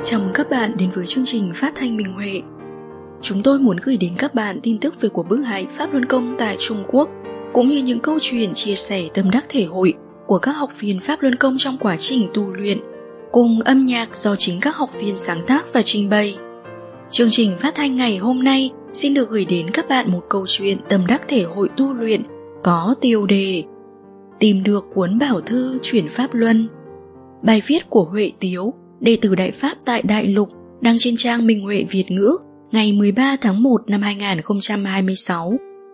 Chào mừng các bạn đến với chương trình phát thanh Minh Huệ. Chúng tôi muốn gửi đến các bạn tin tức về cuộc bức hại Pháp Luân Công tại Trung Quốc, cũng như những câu chuyện chia sẻ tâm đắc thể hội của các học viên Pháp Luân Công trong quá trình tu luyện, cùng âm nhạc do chính các học viên sáng tác và trình bày. Chương trình phát thanh ngày hôm nay xin được gửi đến các bạn một câu chuyện tâm đắc thể hội tu luyện có tiêu đề Tìm được cuốn bảo thư chuyển Pháp Luân. Bài viết của Huệ Tiếu, đệ tử Đại Pháp tại Đại Lục, đăng trên trang Minh Huệ Việt ngữ ngày 13 tháng 1 năm 2026.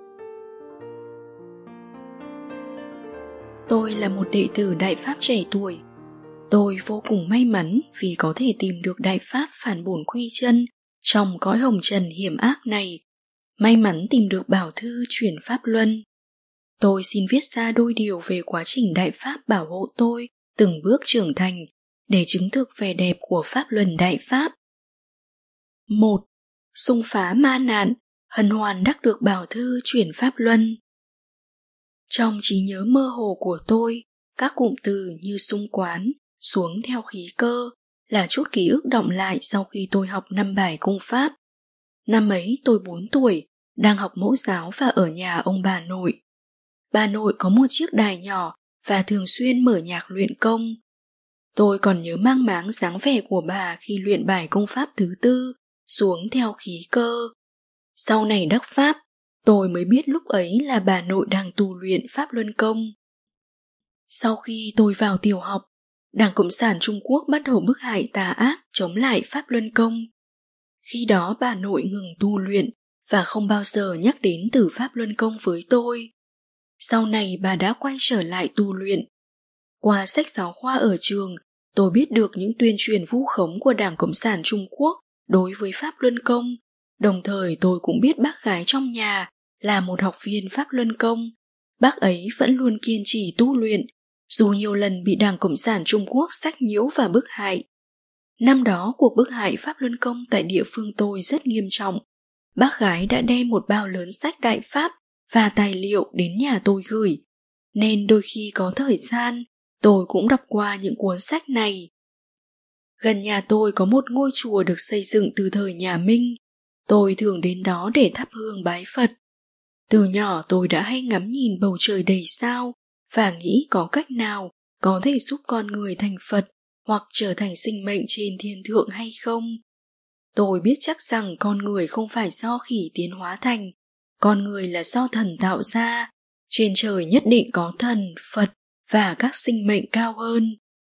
Tôi là một đệ tử Đại Pháp trẻ tuổi. Tôi vô cùng may mắn vì có thể tìm được Đại Pháp phản bổn quy chân trong cõi hồng trần hiểm ác này. May mắn tìm được bảo thư chuyển Pháp Luân. Tôi xin viết ra đôi điều về quá trình Đại Pháp bảo hộ tôi từng bước trưởng thành để chứng thực vẻ đẹp của Pháp Luân Đại Pháp. 1. Xung phá ma nạn, hân hoan đắc được bảo thư chuyển Pháp Luân. Trong trí nhớ mơ hồ của tôi, các cụm từ như xung quán, xuống theo khí cơ là chút ký ức đọng lại sau khi tôi học 5 bài công pháp. Năm ấy tôi 4 tuổi, đang học mẫu giáo và ở nhà ông bà nội. Bà nội có một chiếc đài nhỏ và thường xuyên mở nhạc luyện công. Tôi còn nhớ mang máng dáng vẻ của bà khi luyện bài công pháp thứ 4, xuống theo khí cơ. Sau này đắc pháp, tôi mới biết lúc ấy là bà nội đang tu luyện Pháp Luân Công. Sau khi tôi vào tiểu học, Đảng Cộng sản Trung Quốc bắt đầu bức hại tà ác chống lại Pháp Luân Công. Khi đó bà nội ngừng tu luyện và không bao giờ nhắc đến từ Pháp Luân Công với tôi. Sau này bà đã quay trở lại tu luyện. Qua sách giáo khoa ở trường, tôi biết được những tuyên truyền vu khống của Đảng Cộng sản Trung Quốc đối với Pháp Luân Công. Đồng thời tôi cũng biết bác gái trong nhà là một học viên Pháp Luân Công. Bác ấy vẫn luôn kiên trì tu luyện, dù nhiều lần bị Đảng Cộng sản Trung Quốc sách nhiễu và bức hại. Năm đó cuộc bức hại Pháp Luân Công tại địa phương tôi rất nghiêm trọng. Bác gái đã đem một bao lớn sách Đại Pháp và tài liệu đến nhà tôi gửi, nên đôi khi có thời gian, tôi cũng đọc qua những cuốn sách này. Gần nhà tôi có một ngôi chùa được xây dựng từ thời nhà Minh. Tôi thường đến đó để thắp hương bái Phật. Từ nhỏ tôi đã hay ngắm nhìn bầu trời đầy sao và nghĩ có cách nào có thể giúp con người thành Phật hoặc trở thành sinh mệnh trên thiên thượng hay không. Tôi biết chắc rằng con người không phải do khỉ tiến hóa thành, con người là do thần tạo ra. Trên trời nhất định có thần, Phật và các sinh mệnh cao hơn.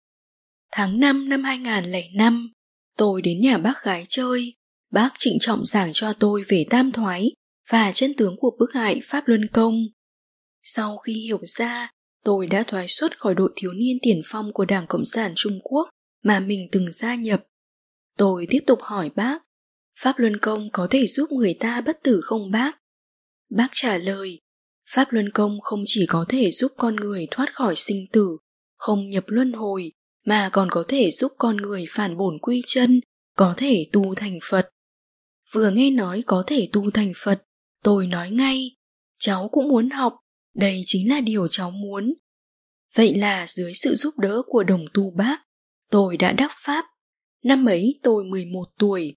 Tháng 5 năm 2005, tôi đến nhà bác gái chơi. Bác trịnh trọng giảng cho tôi về tam thoái và chân tướng của bức hại Pháp Luân Công. Sau khi hiểu ra, tôi đã thoái xuất khỏi đội thiếu niên tiền phong của Đảng Cộng sản Trung Quốc mà mình từng gia nhập. Tôi tiếp tục hỏi bác, Pháp Luân Công có thể giúp người ta bất tử không bác? Bác trả lời, Pháp Luân Công không chỉ có thể giúp con người thoát khỏi sinh tử, không nhập luân hồi, mà còn có thể giúp con người phản bổn quy chân, có thể tu thành Phật. Vừa nghe nói có thể tu thành Phật, tôi nói ngay, cháu cũng muốn học, đây chính là điều cháu muốn. Vậy là dưới sự giúp đỡ của đồng tu bác, tôi đã đắc Pháp. Năm ấy tôi 11 tuổi.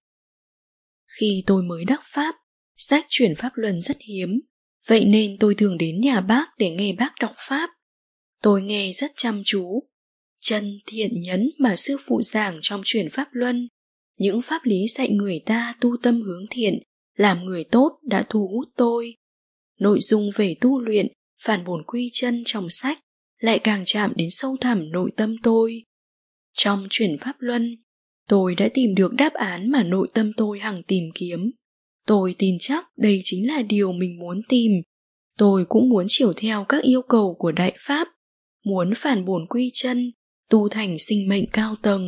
Khi tôi mới đắc Pháp, sách chuyển Pháp Luân rất hiếm, vậy nên tôi thường đến nhà bác để nghe bác đọc Pháp. Tôi nghe rất chăm chú. Chân thiện nhẫn mà sư phụ giảng trong chuyển Pháp Luân, những pháp lý dạy người ta tu tâm hướng thiện, làm người tốt đã thu hút tôi. Nội dung về tu luyện, phản bổn quy chân trong sách lại càng chạm đến sâu thẳm nội tâm tôi. Trong chuyển Pháp Luân, tôi đã tìm được đáp án mà nội tâm tôi hằng tìm kiếm. Tôi tin chắc đây chính là điều mình muốn tìm. Tôi cũng muốn chiều theo các yêu cầu của Đại Pháp, muốn phản bổn quy chân, tu thành sinh mệnh cao tầng.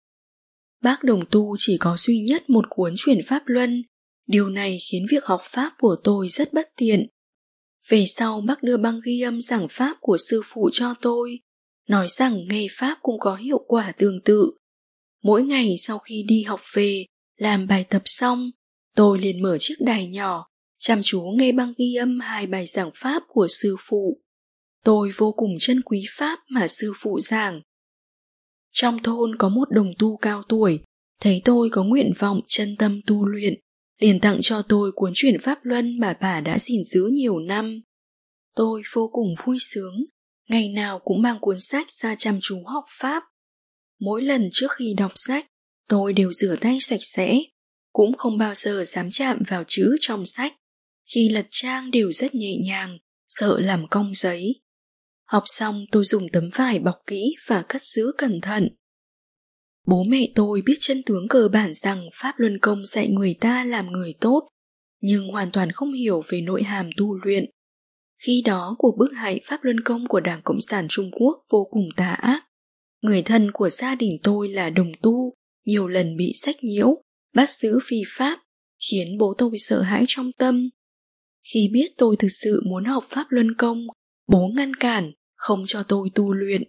Bác đồng tu chỉ có duy nhất một cuốn chuyển Pháp Luân. Điều này khiến việc học Pháp của tôi rất bất tiện. Về sau bác đưa băng ghi âm giảng Pháp của sư phụ cho tôi, nói rằng nghe Pháp cũng có hiệu quả tương tự. Mỗi ngày sau khi đi học về, làm bài tập xong, tôi liền mở chiếc đài nhỏ, chăm chú nghe băng ghi âm 2 bài giảng Pháp của sư phụ. Tôi vô cùng trân quý Pháp mà sư phụ giảng. Trong thôn có một đồng tu cao tuổi, thấy tôi có nguyện vọng chân tâm tu luyện, liền tặng cho tôi cuốn Chuyển Pháp Luân mà bà đã gìn giữ nhiều năm. Tôi vô cùng vui sướng, ngày nào cũng mang cuốn sách ra chăm chú học Pháp. Mỗi lần trước khi đọc sách, tôi đều rửa tay sạch sẽ, cũng không bao giờ dám chạm vào chữ trong sách. Khi lật trang đều rất nhẹ nhàng, sợ làm cong giấy. Học xong tôi dùng tấm vải bọc kỹ và cất giữ cẩn thận. Bố mẹ tôi biết chân tướng cơ bản rằng Pháp Luân Công dạy người ta làm người tốt, nhưng hoàn toàn không hiểu về nội hàm tu luyện. Khi đó cuộc bức hại Pháp Luân Công của Đảng Cộng sản Trung Quốc vô cùng tà ác. Người thân của gia đình tôi là đồng tu, nhiều lần bị sách nhiễu, bắt giữ phi pháp, khiến bố tôi sợ hãi trong tâm. Khi biết tôi thực sự muốn học Pháp Luân Công, bố ngăn cản, không cho tôi tu luyện.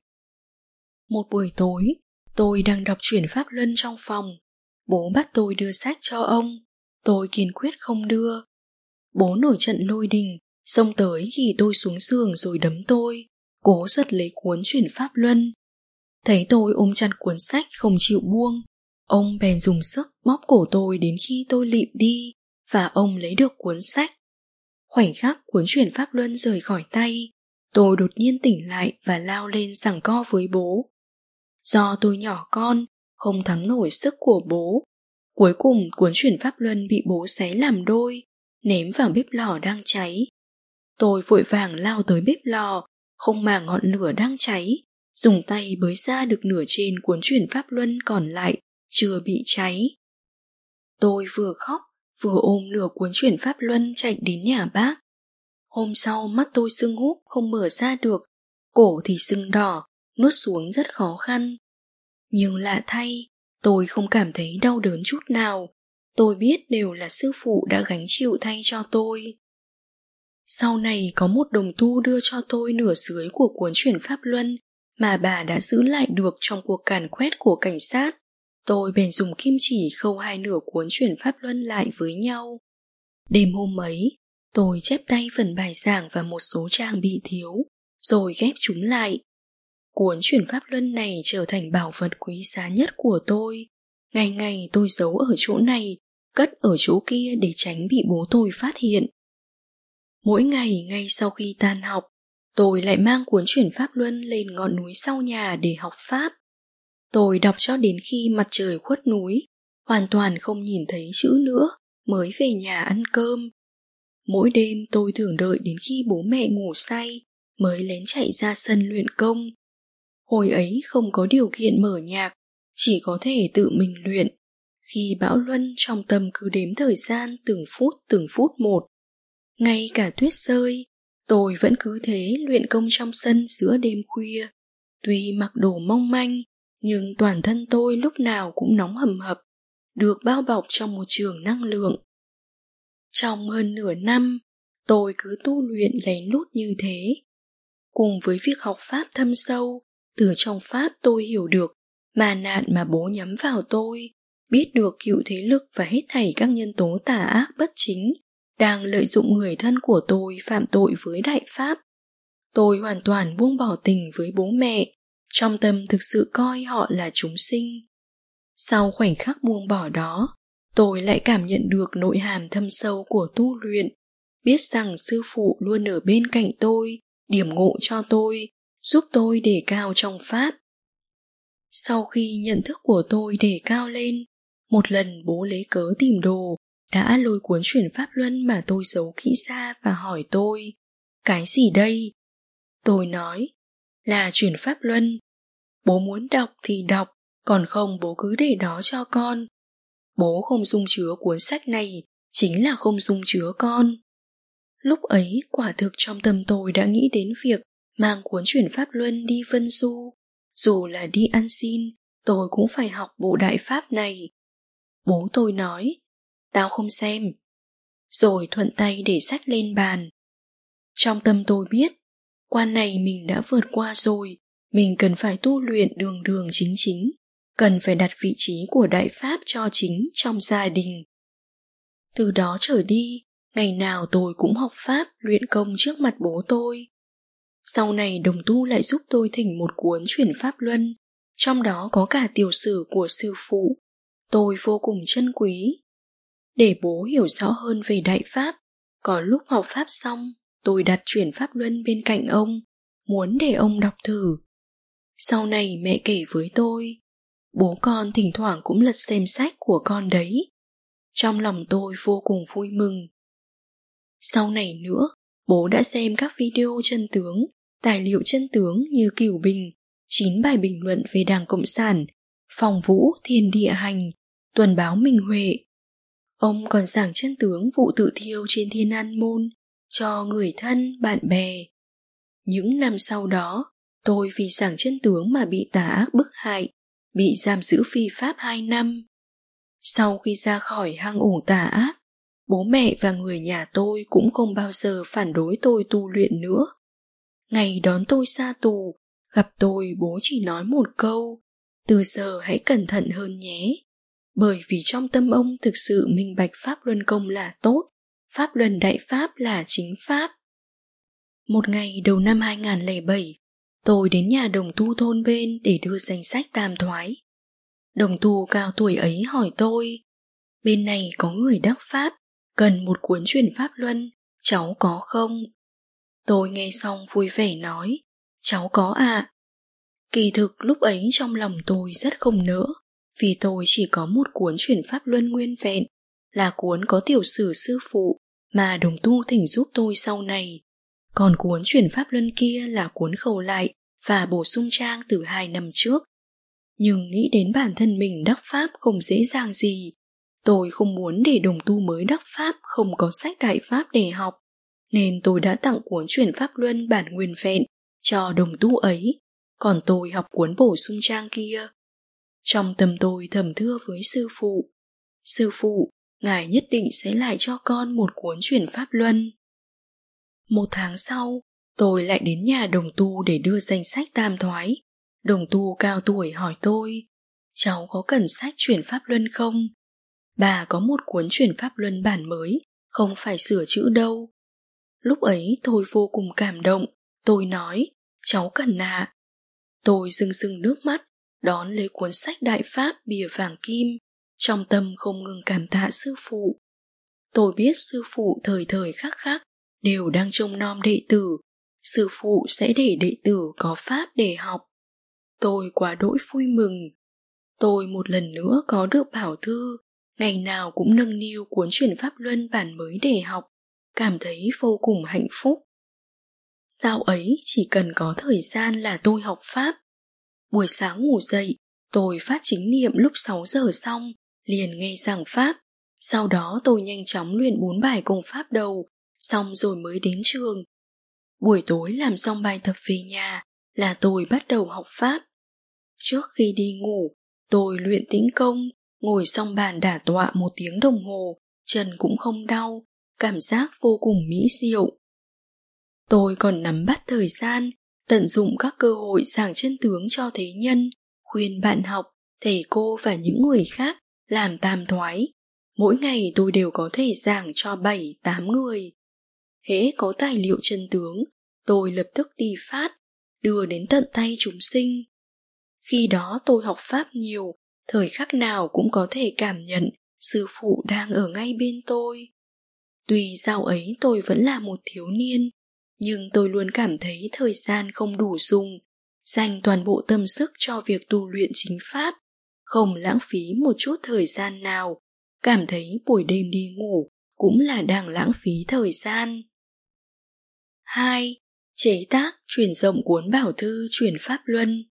Một buổi tối, tôi đang đọc Chuyển Pháp Luân trong phòng. Bố bắt tôi đưa sách cho ông. Tôi kiên quyết không đưa. Bố nổi trận lôi đình, xông tới ghi tôi xuống giường rồi đấm tôi, cố giật lấy cuốn Chuyển Pháp Luân. Thấy tôi ôm chặt cuốn sách không chịu buông, ông bèn dùng sức bóp cổ tôi đến khi tôi lịm đi, và ông lấy được cuốn sách. Khoảnh khắc cuốn Chuyển Pháp Luân rời khỏi tay, tôi đột nhiên tỉnh lại và lao lên giằng co với bố. Do tôi nhỏ con, không thắng nổi sức của bố. Cuối cùng cuốn Chuyển Pháp Luân bị bố xé làm đôi, ném vào bếp lò đang cháy. Tôi vội vàng lao tới bếp lò, không màng ngọn lửa đang cháy, dùng tay bới ra được nửa trên cuốn Chuyển Pháp Luân còn lại, chưa bị cháy. Tôi vừa khóc, vừa ôm nửa cuốn Chuyển Pháp Luân chạy đến nhà bác. Hôm sau mắt tôi sưng húp không mở ra được, cổ thì sưng đỏ, nuốt xuống rất khó khăn. Nhưng lạ thay, tôi không cảm thấy đau đớn chút nào. Tôi biết đều là sư phụ đã gánh chịu thay cho tôi. Sau này có một đồng tu đưa cho tôi nửa dưới của cuốn Chuyển Pháp Luân mà bà đã giữ lại được trong cuộc càn quét của cảnh sát. Tôi bèn dùng kim chỉ khâu hai nửa cuốn Chuyển Pháp Luân lại với nhau. Đêm hôm ấy, tôi chép tay phần bài giảng và một số trang bị thiếu, rồi ghép chúng lại. Cuốn Chuyển Pháp Luân này trở thành bảo vật quý giá nhất của tôi. Ngày ngày tôi giấu ở chỗ này, cất ở chỗ kia để tránh bị bố tôi phát hiện. Mỗi ngày ngay sau khi tan học, tôi lại mang cuốn Chuyển Pháp Luân lên ngọn núi sau nhà để học Pháp. Tôi đọc cho đến khi mặt trời khuất núi, hoàn toàn không nhìn thấy chữ nữa, mới về nhà ăn cơm. Mỗi đêm tôi thường đợi đến khi bố mẹ ngủ say, mới lén chạy ra sân luyện công. Hồi ấy không có điều kiện mở nhạc, chỉ có thể tự mình luyện. Khi bão luân trong tâm cứ đếm thời gian từng phút một. Ngay cả tuyết rơi, tôi vẫn cứ thế luyện công trong sân giữa đêm khuya. Tuy mặc đồ mong manh, nhưng toàn thân tôi lúc nào cũng nóng hầm hập, được bao bọc trong một trường năng lượng. Trong hơn nửa năm, tôi cứ tu luyện lén lút như thế. Cùng với việc học Pháp thâm sâu, từ trong Pháp tôi hiểu được mà nạn mà bố nhắm vào tôi, biết được cựu thế lực và hết thảy các nhân tố tà ác bất chính đang lợi dụng người thân của tôi phạm tội với Đại Pháp. Tôi hoàn toàn buông bỏ tình với bố mẹ, trong tâm thực sự coi họ là chúng sinh. Sau khoảnh khắc buông bỏ đó, tôi lại cảm nhận được nội hàm thâm sâu của tu luyện, biết rằng sư phụ luôn ở bên cạnh tôi, điểm ngộ cho tôi, giúp tôi đề cao trong Pháp. Sau khi nhận thức của tôi đề cao lên, một lần bố lấy cớ tìm đồ, đã lôi cuốn Chuyển Pháp Luân mà tôi giấu kỹ ra và hỏi tôi, cái gì đây? Tôi nói, là Chuyển Pháp Luân. Bố muốn đọc thì đọc, còn không bố cứ để đó cho con. Bố không dung chứa cuốn sách này, chính là không dung chứa con. Lúc ấy quả thực trong tâm tôi đã nghĩ đến việc mang cuốn Chuyển Pháp Luân đi vân du. Dù là đi ăn xin, tôi cũng phải học bộ Đại Pháp này. Bố tôi nói, tao không xem. Rồi thuận tay để sách lên bàn. Trong tâm tôi biết, quan này mình đã vượt qua rồi, mình cần phải tu luyện đường đường chính chính, cần phải đặt vị trí của Đại Pháp cho chính trong gia đình. Từ đó trở đi, ngày nào tôi cũng học Pháp luyện công trước mặt bố tôi. Sau này đồng tu lại giúp tôi thỉnh một cuốn Chuyển Pháp Luân, trong đó có cả tiểu sử của sư phụ. tôi vô cùng trân quý. Để bố hiểu rõ hơn về Đại Pháp, có lúc học Pháp xong, tôi đặt quyển Pháp Luân bên cạnh ông, muốn để ông đọc thử. Sau này mẹ kể với tôi, bố con thỉnh thoảng cũng lật xem sách của con đấy. Trong lòng tôi vô cùng vui mừng. Sau này nữa, bố đã xem các video chân tướng, tài liệu chân tướng như Cửu Bình, 9 bài bình luận về Đảng Cộng sản, Phòng Vũ, Thiên Địa Hành, Tuần báo Minh Huệ. Ông còn giảng chân tướng vụ tự thiêu trên Thiên An Môn cho người thân, bạn bè. Những năm sau đó, tôi vì giảng chân tướng mà bị tà ác bức hại, bị giam giữ phi pháp 2 năm. Sau khi ra khỏi hang ổ tà ác, bố mẹ và người nhà tôi cũng không bao giờ phản đối tôi tu luyện nữa. Ngày đón tôi ra tù, gặp tôi bố chỉ nói một câu, từ giờ hãy cẩn thận hơn nhé. Bởi vì trong tâm ông thực sự minh bạch Pháp Luân Công là tốt, Pháp Luân Đại Pháp là chính Pháp. Một ngày đầu năm 2007, tôi đến nhà đồng tu thôn bên để đưa danh sách tam thoái. Đồng tu cao tuổi ấy hỏi tôi, bên này có người đắc Pháp, cần một cuốn truyền Pháp Luân, cháu có không? Tôi nghe xong vui vẻ nói, cháu có ạ. Kỳ thực lúc ấy trong lòng tôi rất không nỡ, vì tôi chỉ có một cuốn truyền Pháp Luân nguyên vẹn, là cuốn có tiểu sử sư phụ mà đồng tu thỉnh giúp tôi sau này. Còn cuốn truyền Pháp Luân kia là cuốn khâu lại và bổ sung trang từ 2 năm trước. Nhưng nghĩ đến bản thân mình đắc Pháp không dễ dàng gì, tôi không muốn để đồng tu mới đắc Pháp không có sách Đại Pháp để học, nên tôi đã tặng cuốn truyền Pháp Luân bản nguyên vẹn cho đồng tu ấy, còn tôi học cuốn bổ sung trang kia. Trong tâm tôi thầm thưa với sư phụ, sư phụ, ngài nhất định sẽ lại cho con một cuốn truyền Pháp Luân. 1 tháng sau, tôi lại đến nhà đồng tu để đưa danh sách tam thoái. Đồng tu cao tuổi hỏi tôi, cháu có cần sách truyền Pháp Luân không? Bà có một cuốn truyền Pháp Luân bản mới, không phải sửa chữ đâu. Lúc ấy tôi vô cùng cảm động, tôi nói, cháu cần ạ. Tôi rưng rưng nước mắt, đón lấy cuốn sách Đại Pháp bìa vàng kim, trong tâm không ngừng cảm tạ sư phụ. Tôi biết sư phụ thời thời khắc khắc đều đang trông nom đệ tử, sư phụ sẽ để đệ tử có pháp để học. Tôi quá đỗi vui mừng. Tôi một lần nữa có được bảo thư, ngày nào cũng nâng niu cuốn truyền Pháp Luân bản mới để học, cảm thấy vô cùng hạnh phúc. Dạo ấy chỉ cần có thời gian là tôi học Pháp. Buổi sáng ngủ dậy, tôi phát chính niệm lúc 6 giờ xong, liền nghe giảng Pháp. Sau đó tôi nhanh chóng luyện 4 bài công Pháp đầu, xong rồi mới đến trường. Buổi tối làm xong bài tập về nhà là tôi bắt đầu học Pháp. Trước khi đi ngủ, tôi luyện tĩnh công, ngồi xong bàn đả tọa 1 tiếng đồng hồ, chân cũng không đau, cảm giác vô cùng mỹ diệu. Tôi còn nắm bắt thời gian, tận dụng các cơ hội giảng chân tướng cho thế nhân, khuyên bạn học, thầy cô và những người khác làm tam thoái. Mỗi ngày tôi đều có thể giảng cho 7-8 người. Hễ có tài liệu chân tướng, tôi lập tức đi phát, đưa đến tận tay chúng sinh. Khi đó tôi học Pháp nhiều, thời khắc nào cũng có thể cảm nhận sư phụ đang ở ngay bên tôi. Tuy dạo ấy tôi vẫn là một thiếu niên, nhưng tôi luôn cảm thấy thời gian không đủ dùng, dành toàn bộ tâm sức cho việc tu luyện chính Pháp, không lãng phí một chút thời gian nào, cảm thấy buổi đêm đi ngủ cũng là đang lãng phí thời gian. 2. Chế tác, truyền rộng cuốn bảo thư truyền Pháp Luân.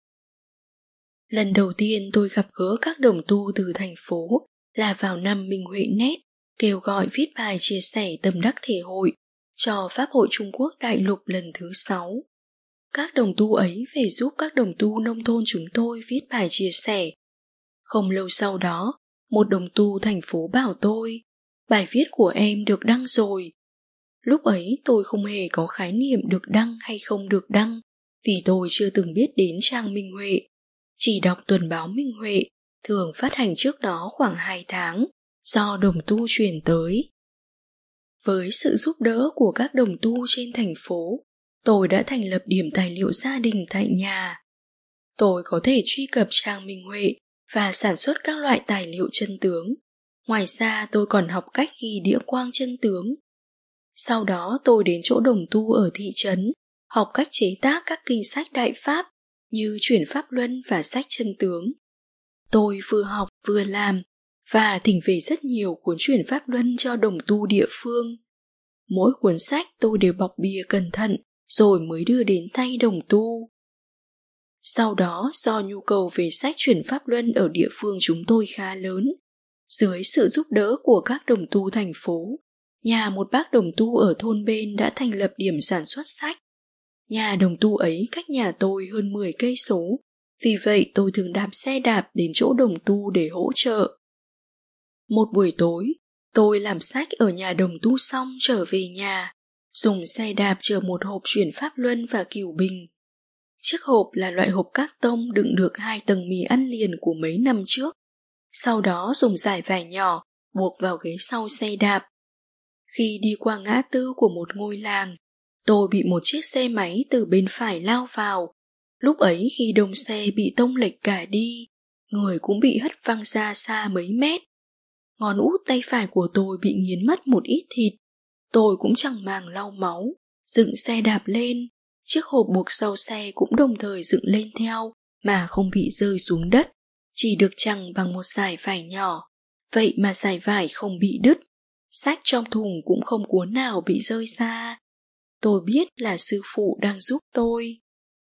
Lần đầu tiên tôi gặp gỡ các đồng tu từ thành phố là vào năm Minh Huệ Nét, kêu gọi viết bài chia sẻ tâm đắc thể hội cho Pháp hội Trung Quốc đại lục lần thứ 6. Các đồng tu ấy về giúp các đồng tu nông thôn chúng tôi viết bài chia sẻ. Không lâu sau đó, một đồng tu thành phố bảo tôi, bài viết của em được đăng rồi. Lúc ấy tôi không hề có khái niệm được đăng hay không được đăng, vì tôi chưa từng biết đến trang Minh Huệ. Chỉ đọc tuần báo Minh Huệ, thường phát hành trước đó khoảng 2 tháng, do đồng tu truyền tới. Với sự giúp đỡ của các đồng tu trên thành phố, tôi đã thành lập điểm tài liệu gia đình tại nhà. Tôi có thể truy cập trang Minh Huệ và sản xuất các loại tài liệu chân tướng. Ngoài ra tôi còn học cách ghi đĩa quang chân tướng. Sau đó tôi đến chỗ đồng tu ở thị trấn, học cách chế tác các kinh sách Đại Pháp như Chuyển Pháp Luân và sách chân tướng. Tôi vừa học vừa làm và thỉnh về rất nhiều cuốn Chuyển Pháp Luân cho đồng tu địa phương. Mỗi cuốn sách tôi đều bọc bìa cẩn thận rồi mới đưa đến tay đồng tu. Sau đó do nhu cầu về sách Chuyển Pháp Luân ở địa phương chúng tôi khá lớn, dưới sự giúp đỡ của các đồng tu thành phố, nhà một bác đồng tu ở thôn bên đã thành lập điểm sản xuất sách. Nhà đồng tu ấy cách nhà tôi hơn 10 cây số, vì vậy tôi thường đạp xe đạp đến chỗ đồng tu để hỗ trợ. Một buổi tối, tôi làm sách ở nhà đồng tu xong trở về nhà, dùng xe đạp chở một hộp Chuyển Pháp Luân và Cửu Bình. Chiếc hộp là loại hộp các tông đựng được 2 tầng mì ăn liền của mấy năm trước. Sau đó dùng dải vải nhỏ buộc vào ghế sau xe đạp. Khi đi qua ngã tư của một ngôi làng, tôi bị một chiếc xe máy từ bên phải lao vào. Lúc ấy khi đông xe bị tông lệch cả đi, người cũng bị hất văng ra xa mấy mét. Ngón út tay phải của tôi bị nghiến mất một ít thịt. Tôi cũng chẳng màng lau máu, dựng xe đạp lên. Chiếc hộp buộc sau xe cũng đồng thời dựng lên theo mà không bị rơi xuống đất, chỉ được chằng bằng một dải vải nhỏ. Vậy mà dải vải không bị đứt, sách trong thùng cũng không cuốn nào bị rơi ra. Tôi biết là sư phụ đang giúp tôi.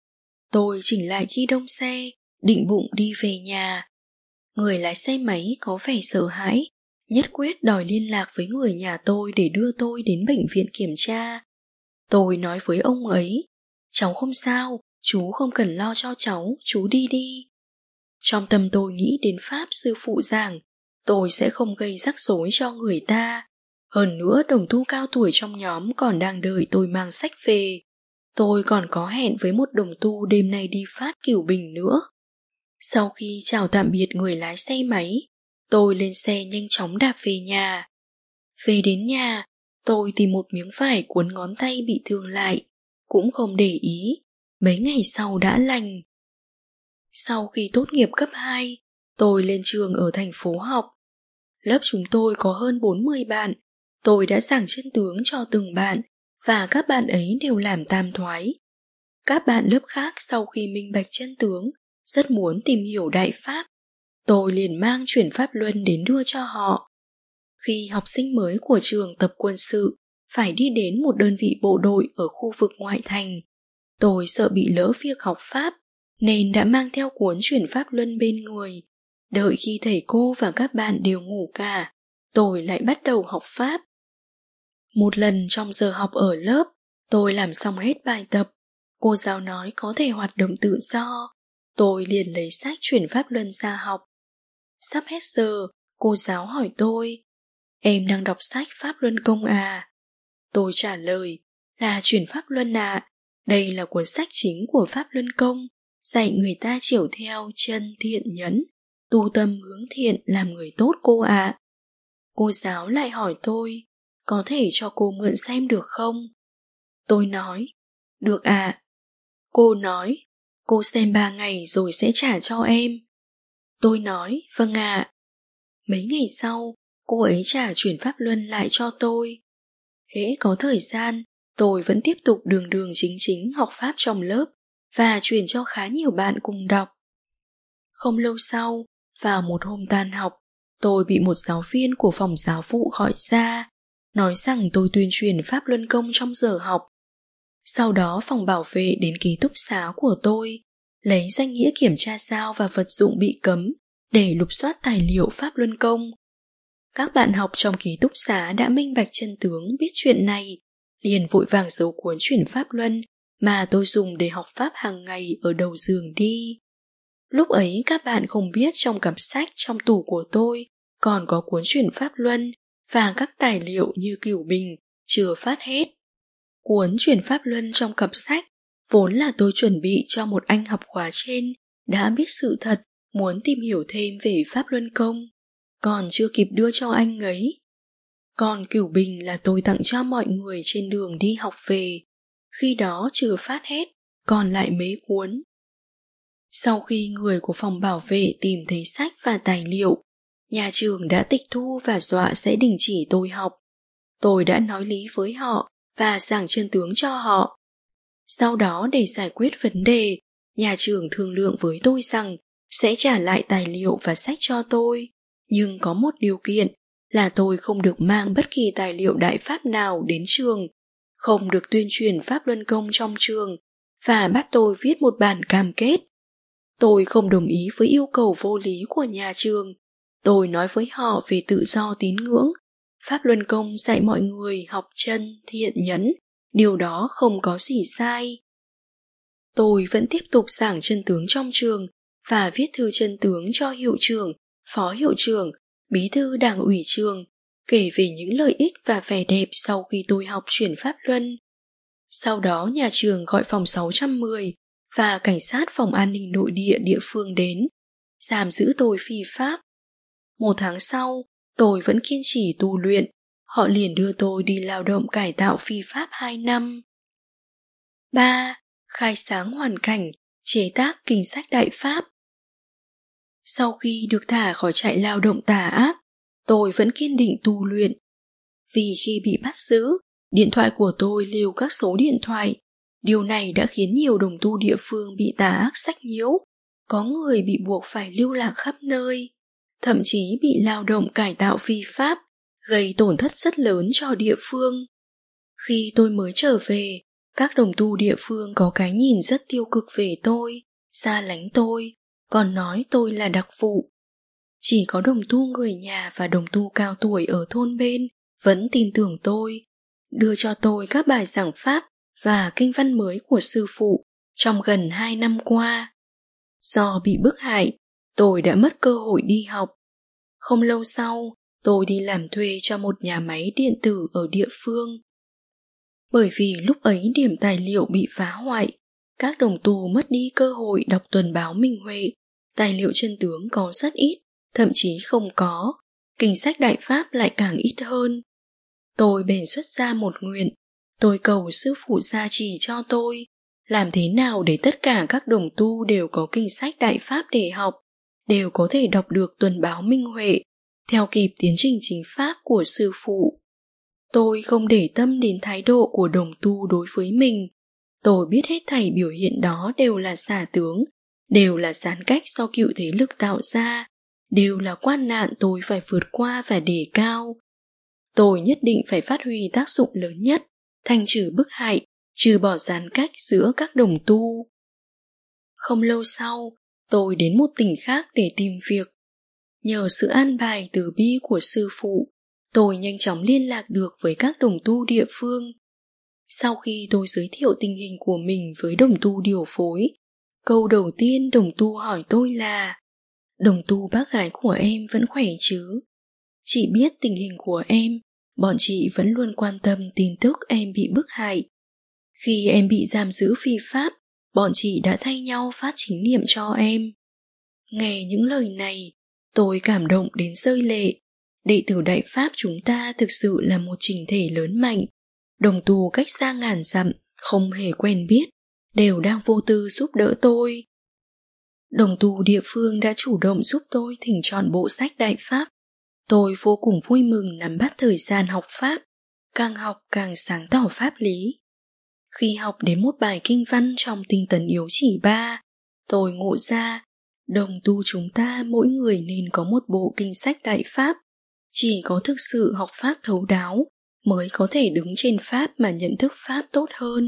Tôi chỉnh lại ghi đông xe, định bụng đi về nhà. Người lái xe máy có vẻ sợ hãi, nhất quyết đòi liên lạc với người nhà tôi để đưa tôi đến bệnh viện kiểm tra. Tôi nói với ông ấy, cháu không sao, chú không cần lo cho cháu, chú đi đi. Trong tâm tôi nghĩ đến pháp sư phụ giảng, tôi sẽ không gây rắc rối cho người ta. Hơn nữa đồng tu cao tuổi trong nhóm còn đang đợi tôi mang sách về. Tôi còn có hẹn với một đồng tu đêm nay đi phát Cửu Bình nữa. Sau khi chào tạm biệt người lái xe máy, tôi lên xe nhanh chóng đạp về nhà. Về đến nhà, tôi tìm một miếng vải cuốn ngón tay bị thương lại, cũng không để ý, mấy ngày sau đã lành. Sau khi tốt nghiệp cấp 2, tôi lên trường ở thành phố học. Lớp chúng tôi có hơn 40 bạn, tôi đã giảng chân tướng cho từng bạn, và các bạn ấy đều làm tam thoái. Các bạn lớp khác sau khi minh bạch chân tướng, rất muốn tìm hiểu Đại Pháp. Tôi liền mang Chuyển Pháp Luân đến đưa cho họ. Khi học sinh mới của trường tập quân sự phải đi đến một đơn vị bộ đội ở khu vực ngoại thành, tôi sợ bị lỡ việc học Pháp, nên đã mang theo cuốn Chuyển Pháp Luân bên người. Đợi khi thầy cô và các bạn đều ngủ cả, tôi lại bắt đầu học Pháp. Một lần trong giờ học ở lớp, tôi làm xong hết bài tập. Cô giáo nói có thể hoạt động tự do. Tôi liền lấy sách Chuyển Pháp Luân ra học. Sắp hết giờ, cô giáo hỏi tôi, em đang đọc sách Pháp Luân Công à? Tôi trả lời, là Chuyển Pháp Luân ạ. Đây là cuốn sách chính của Pháp Luân Công, dạy người ta chiểu theo chân thiện nhẫn, tu tâm hướng thiện làm người tốt cô ạ. Cô giáo lại hỏi tôi, có thể cho cô mượn xem được không? Tôi nói, được ạ. Cô nói, cô xem 3 ngày rồi sẽ trả cho em. Tôi nói, vâng ạ. Mấy ngày sau, cô ấy trả Chuyển Pháp Luân lại cho tôi. Hễ có thời gian, tôi vẫn tiếp tục đường đường chính chính học Pháp trong lớp và truyền cho khá nhiều bạn cùng đọc. Không lâu sau, vào một hôm tan học, tôi bị một giáo viên của phòng giáo vụ gọi ra, nói rằng tôi tuyên truyền Pháp Luân Công trong giờ học. Sau đó phòng bảo vệ đến ký túc xá của tôi, lấy danh nghĩa kiểm tra dao và vật dụng bị cấm để lục soát tài liệu Pháp Luân Công. Các bạn học trong ký túc xá đã minh bạch chân tướng biết chuyện này, liền vội vàng giấu cuốn Chuyển Pháp Luân mà tôi dùng để học Pháp hàng ngày ở đầu giường đi. Lúc ấy các bạn không biết trong cặp sách trong tủ của tôi còn có cuốn Chuyển Pháp Luân và các tài liệu như Cửu Bình chưa phát hết. Cuốn Chuyển Pháp Luân trong cặp sách vốn là tôi chuẩn bị cho một anh học khóa trên đã biết sự thật, muốn tìm hiểu thêm về Pháp Luân Công, còn chưa kịp đưa cho anh ấy. Còn Cửu Bình là tôi tặng cho mọi người trên đường đi học về, khi đó chưa phát hết, còn lại mấy cuốn. Sau khi người của phòng bảo vệ tìm thấy sách và tài liệu, nhà trường đã tịch thu và dọa sẽ đình chỉ tôi học. Tôi đã nói lý với họ và giảng chân tướng cho họ. Sau đó để giải quyết vấn đề, nhà trường thương lượng với tôi rằng sẽ trả lại tài liệu và sách cho tôi, nhưng có một điều kiện là tôi không được mang bất kỳ tài liệu đại pháp nào đến trường, không được tuyên truyền pháp luân công trong trường, và bắt tôi viết một bản cam kết. Tôi không đồng ý với yêu cầu vô lý của nhà trường. Tôi nói với họ về tự do tín ngưỡng. Pháp luân công dạy mọi người học chân, thiện nhẫn, điều đó không có gì sai. Tôi vẫn tiếp tục giảng chân tướng trong trường và viết thư chân tướng cho hiệu trưởng, phó hiệu trưởng, bí thư đảng ủy trường, kể về những lợi ích và vẻ đẹp sau khi tôi học chuyển pháp luân. Sau đó nhà trường gọi phòng 610 và cảnh sát phòng an ninh nội địa phương đến, giam giữ tôi phi pháp. 1 tháng sau, tôi vẫn kiên trì tu luyện, họ liền đưa tôi đi lao động cải tạo phi pháp 2 năm. 3. Khai sáng hoàn cảnh, chế tác kinh sách đại pháp. Sau khi được thả khỏi trại lao động tà ác, tôi vẫn kiên định tu luyện. Vì khi bị bắt giữ, điện thoại của tôi lưu các số điện thoại. Điều này đã khiến nhiều đồng tu địa phương bị tà ác sách nhiễu. Có người bị buộc phải lưu lạc khắp nơi, thậm chí bị lao động cải tạo phi pháp, gây tổn thất rất lớn cho địa phương. Khi tôi mới trở về, các đồng tu địa phương có cái nhìn rất tiêu cực về tôi, xa lánh tôi, còn nói tôi là đặc vụ. Chỉ có đồng tu người nhà và đồng tu cao tuổi ở thôn bên vẫn tin tưởng tôi, đưa cho tôi các bài giảng pháp và kinh văn mới của sư phụ trong gần 2 năm qua. Do bị bức hại, tôi đã mất cơ hội đi học. Không lâu sau, tôi đi làm thuê cho một nhà máy điện tử ở địa phương. Bởi vì lúc ấy điểm tài liệu bị phá hoại, các đồng tu mất đi cơ hội đọc tuần báo Minh Huệ, tài liệu chân tướng có rất ít, thậm chí không có, kinh sách đại pháp lại càng ít hơn. Tôi bèn xuất ra một nguyện, tôi cầu sư phụ gia trì cho tôi, làm thế nào để tất cả các đồng tu đều có kinh sách đại pháp để học, đều có thể đọc được tuần báo Minh Huệ, theo kịp tiến trình chính pháp của sư phụ. Tôi không để tâm đến thái độ của đồng tu đối với mình. Tôi biết hết thảy biểu hiện đó đều là giả tướng, đều là gián cách do cựu thế lực tạo ra, đều là quan nạn tôi phải vượt qua và đề cao. Tôi nhất định phải phát huy tác dụng lớn nhất, thanh trừ bức hại, trừ bỏ gián cách giữa các đồng tu. Không lâu sau, tôi đến một tỉnh khác để tìm việc. Nhờ sự an bài từ bi của sư phụ, tôi nhanh chóng liên lạc được với các đồng tu địa phương. Sau khi tôi giới thiệu tình hình của mình với đồng tu điều phối, câu đầu tiên đồng tu hỏi tôi là: "Đồng tu bác gái của em vẫn khỏe chứ? Chị biết tình hình của em, bọn chị vẫn luôn quan tâm tin tức em bị bức hại. Khi em bị giam giữ phi pháp, bọn chị đã thay nhau phát chính niệm cho em." Nghe những lời này, tôi cảm động đến rơi lệ. Đệ tử Đại Pháp chúng ta thực sự là một chỉnh thể lớn mạnh. Đồng tu cách xa ngàn dặm, không hề quen biết, đều đang vô tư giúp đỡ tôi. Đồng tu địa phương đã chủ động giúp tôi thỉnh chọn bộ sách Đại Pháp. Tôi vô cùng vui mừng nắm bắt thời gian học Pháp, càng học càng sáng tỏ pháp lý. Khi học đến một bài kinh văn trong tinh tấn yếu chỉ 3, tôi ngộ ra, đồng tu chúng ta mỗi người nên có một bộ kinh sách Đại Pháp. Chỉ có thực sự học Pháp thấu đáo mới có thể đứng trên Pháp mà nhận thức Pháp tốt hơn.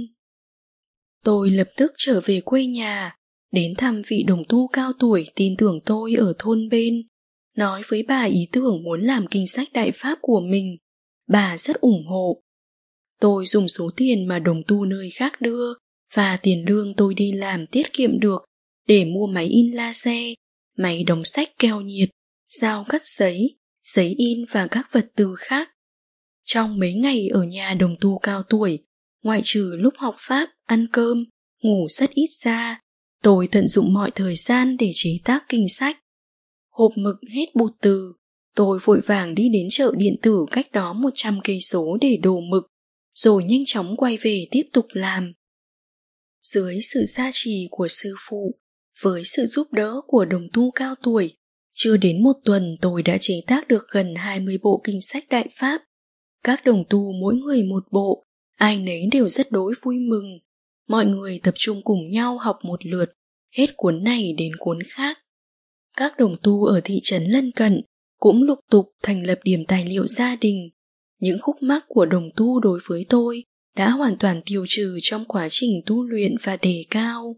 Tôi lập tức trở về quê nhà, đến thăm vị đồng tu cao tuổi tin tưởng tôi ở thôn bên, nói với bà ý tưởng muốn làm kinh sách Đại Pháp của mình. Bà rất ủng hộ. Tôi dùng số tiền mà đồng tu nơi khác đưa và tiền lương tôi đi làm tiết kiệm được để mua máy in laser, máy đóng sách keo nhiệt, dao cắt giấy, giấy in và các vật tư khác. Trong mấy ngày ở nhà đồng tu cao tuổi, ngoại trừ lúc học Pháp, ăn cơm, ngủ rất ít ra, tôi tận dụng mọi thời gian để chế tác kinh sách. Hộp mực hết bột từ, tôi vội vàng đi đến chợ điện tử cách đó 100 cây số để đổ mực, rồi nhanh chóng quay về tiếp tục làm. Dưới sự gia trì của sư phụ, Với sự giúp đỡ của đồng tu cao tuổi, chưa đến một tuần tôi đã chế tác được gần 20 bộ kinh sách Đại Pháp. Các đồng tu mỗi người một bộ, ai nấy đều rất đối vui mừng. Mọi người tập trung cùng nhau học một lượt, hết cuốn này đến cuốn khác. Các đồng tu ở thị trấn lân cận cũng lục tục thành lập điểm tài liệu gia đình. Những khúc mắc của đồng tu đối với tôi đã hoàn toàn tiêu trừ trong quá trình tu luyện và đề cao.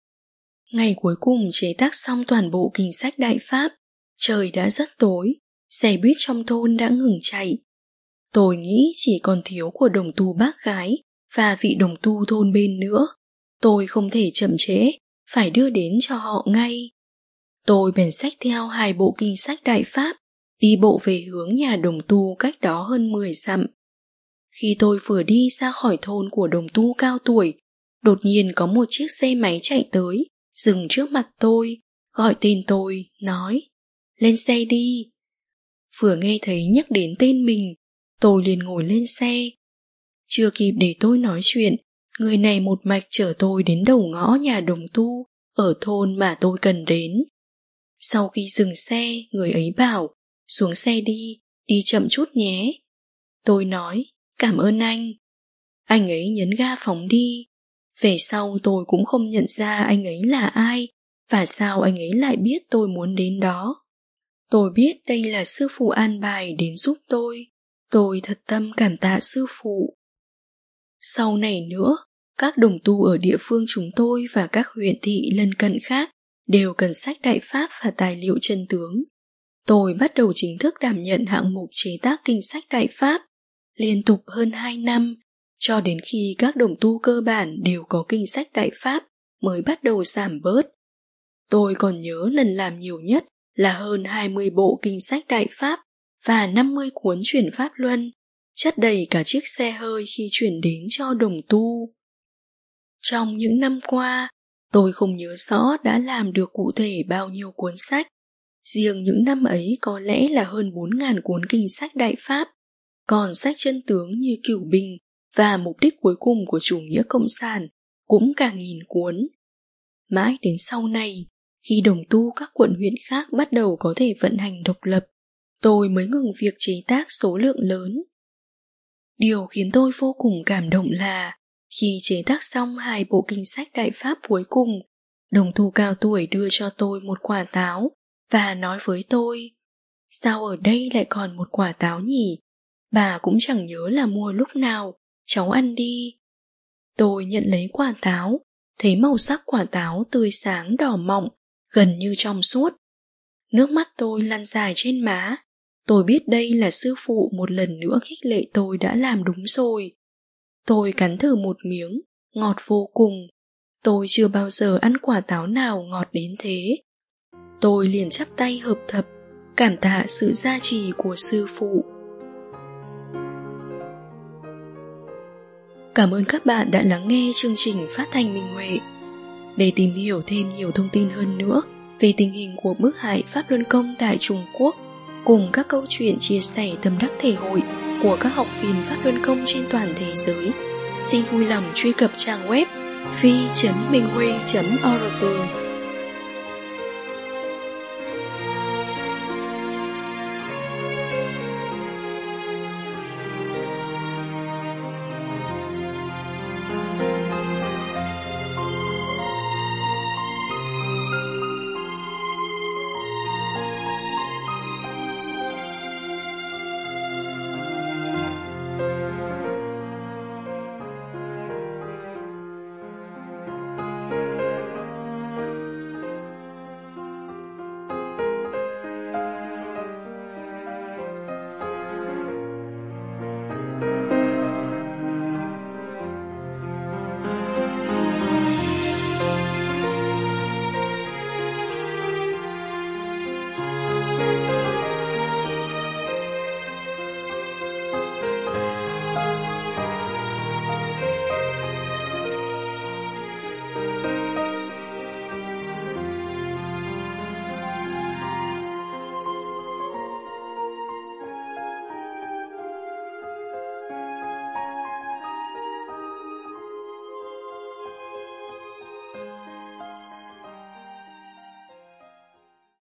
Ngày cuối cùng chế tác xong toàn bộ kinh sách Đại Pháp, trời đã rất tối, xe buýt trong thôn đã ngừng chạy. Tôi nghĩ chỉ còn thiếu của đồng tu bác gái và vị đồng tu thôn bên nữa. Tôi không thể chậm trễ, phải đưa đến cho họ ngay. Tôi bèn xách theo 2 bộ kinh sách Đại Pháp, đi bộ về hướng nhà đồng tu cách đó hơn 10 dặm. Khi tôi vừa đi ra khỏi thôn của đồng tu cao tuổi, đột nhiên có một chiếc xe máy chạy tới, dừng trước mặt tôi, gọi tên tôi, nói: "Lên xe đi." Vừa nghe thấy nhắc đến tên mình, tôi liền ngồi lên xe. Chưa kịp để tôi nói chuyện, người này một mạch chở tôi đến đầu ngõ nhà đồng tu ở thôn mà tôi cần đến. Sau khi dừng xe, người ấy bảo: "Xuống xe đi, đi chậm chút nhé." Tôi nói: "Cảm ơn anh." Anh ấy nhấn ga phóng đi. Về sau tôi cũng không nhận ra anh ấy là ai, và sao anh ấy lại biết tôi muốn đến đó. Tôi biết đây là sư phụ an bài đến giúp tôi. Tôi thật tâm cảm tạ sư phụ. Sau này nữa, các đồng tu ở địa phương chúng tôi và các huyện thị lân cận khác đều cần sách Đại Pháp và tài liệu chân tướng. Tôi bắt đầu chính thức đảm nhận hạng mục chế tác kinh sách Đại Pháp, liên tục hơn 2 năm, cho đến khi các đồng tu cơ bản đều có kinh sách Đại Pháp mới bắt đầu giảm bớt. Tôi còn nhớ lần làm nhiều nhất là hơn 20 bộ kinh sách Đại Pháp và 50 cuốn chuyển Pháp Luân, chất đầy cả chiếc xe hơi khi chuyển đến cho đồng tu. Trong những năm qua, tôi không nhớ rõ đã làm được cụ thể bao nhiêu cuốn sách. Riêng những năm ấy có lẽ là hơn 4.000 cuốn kinh sách Đại Pháp, còn sách chân tướng như Cửu Bình và Mục đích cuối cùng của chủ nghĩa cộng sản cũng cả 1.000 cuốn. Mãi đến sau này, khi đồng tu các quận huyện khác bắt đầu có thể vận hành độc lập, tôi mới ngừng việc chế tác số lượng lớn. Điều khiến tôi vô cùng cảm động là khi chế tác xong 2 bộ kinh sách Đại Pháp cuối cùng, đồng tu cao tuổi đưa cho tôi một quả táo và nói với tôi: "Sao ở đây lại còn một quả táo nhỉ? Bà cũng chẳng nhớ là mua lúc nào, cháu ăn đi." Tôi nhận lấy quả táo, thấy màu sắc quả táo tươi sáng đỏ mọng, gần như trong suốt. Nước mắt tôi lăn dài trên má. Tôi biết đây là sư phụ một lần nữa khích lệ tôi đã làm đúng rồi. Tôi cắn thử một miếng, ngọt vô cùng. Tôi chưa bao giờ ăn quả táo nào ngọt đến thế. Tôi liền chắp tay hợp thập, cảm tạ sự gia trì của sư phụ. Cảm ơn các bạn đã lắng nghe chương trình phát thanh Minh Huệ. Để tìm hiểu thêm nhiều thông tin hơn nữa về tình hình của bức hại Pháp Luân Công tại Trung Quốc, cùng các câu chuyện chia sẻ tâm đắc thể hội của các học viên Pháp Luân Công trên toàn thế giới, xin vui lòng truy cập trang web phi.minhue.org.